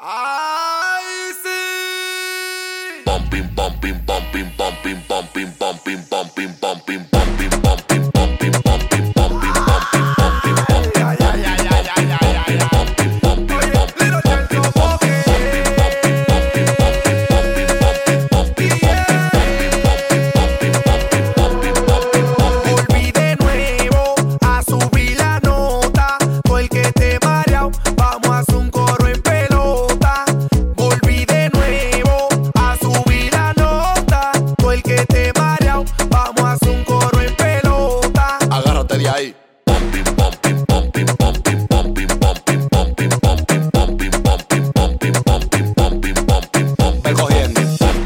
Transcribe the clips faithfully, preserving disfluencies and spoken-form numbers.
¡Ay, sí! Bumping, bumping, bumping, bumping, bumping, bumping, bumping, bumping, bumping, bumping, bumping, bumping, bumping, bumping, bumping, bumping, Ay, ay, ay, ay, ay, ay, ay, ay. bumping, bumping, Oye, bumping, Little bumping, Chacho bumping, Volví de nuevo a subir la nota. Todo el que te mareao, vamos a hacer un coro en pelota. Volví de nuevo a subir la nota. Todo el que te mareao, vamos a hacer un coro en pelota. Agárrate de ahí. bumping, bumping, bumping, bumping, bumping, bumping, bumping, bumping, bumping, bumping, bumping, bumping, bumping, bumping, bumping. Ve cogiendo.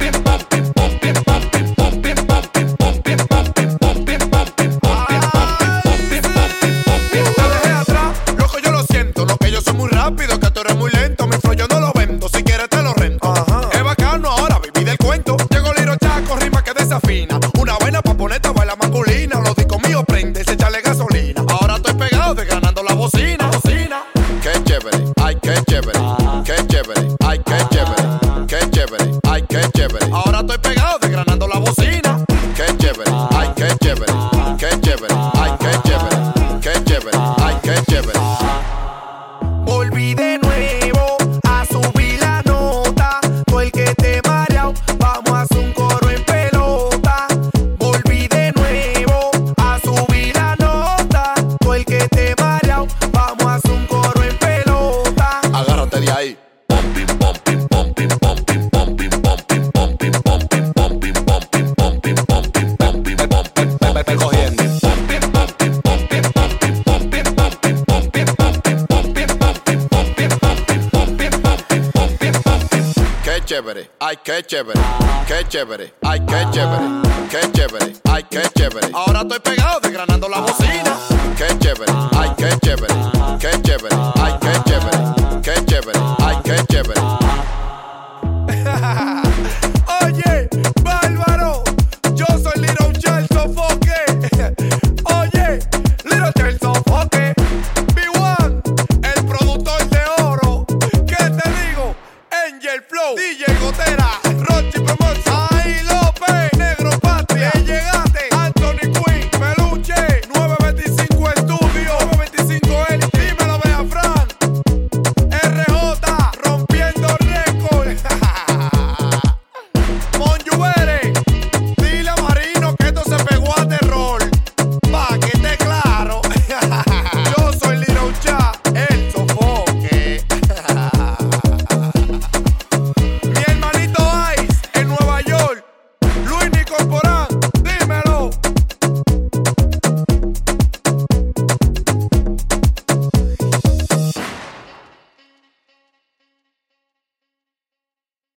Te dejé atrás, loco, yo lo siento. Lo que yo soy muy rápido, que tú eres muy lento. Mi flow yo no lo vendo, si quieres te lo rento. Es bacano ahora, viví del cuento. Llegó Liro Chaco, rima que desafina. Una vaina pa' ponerte a bailar masculina. Los discos míos prende, se echarle gasolina. Ahora estoy pegado, desgranando la bocina. Bocina. Qué chévere, ay, qué chévere. Qué chévere, ay, qué chévere. Qué chévere, ay, qué chévere. Ahora estoy pegado, desgranando la bocina. Qué chévere, ay, qué chévere. Qué chévere, ay, qué chévere. Qué chévere, ay, qué chévere. Volví de nuevo a subir la nota. Todo el que te mareao, vamos a hacer un coro en pelota. Volví de nuevo a subir la nota. Todo el que te mareao, vamos a hacer un coro en pelota. Agárrate de ahí. Bumping, bumping, bumping, bumping, bumping, bumping, bumping, bumping, bumping, bumping, bumping, bumping, bumping, bumping. Ve, ve, ve cogiendo. Qué chévere, ay, qué chévere. Qué chévere, ay, qué chévere. Qué chévere, ay, qué chévere. Ahora estoy pegado, desgranando la bocina. Qué chévere, ay, qué chévere. Qué chévere, ay, qué chévere. Qué chévere, ay, qué chévere.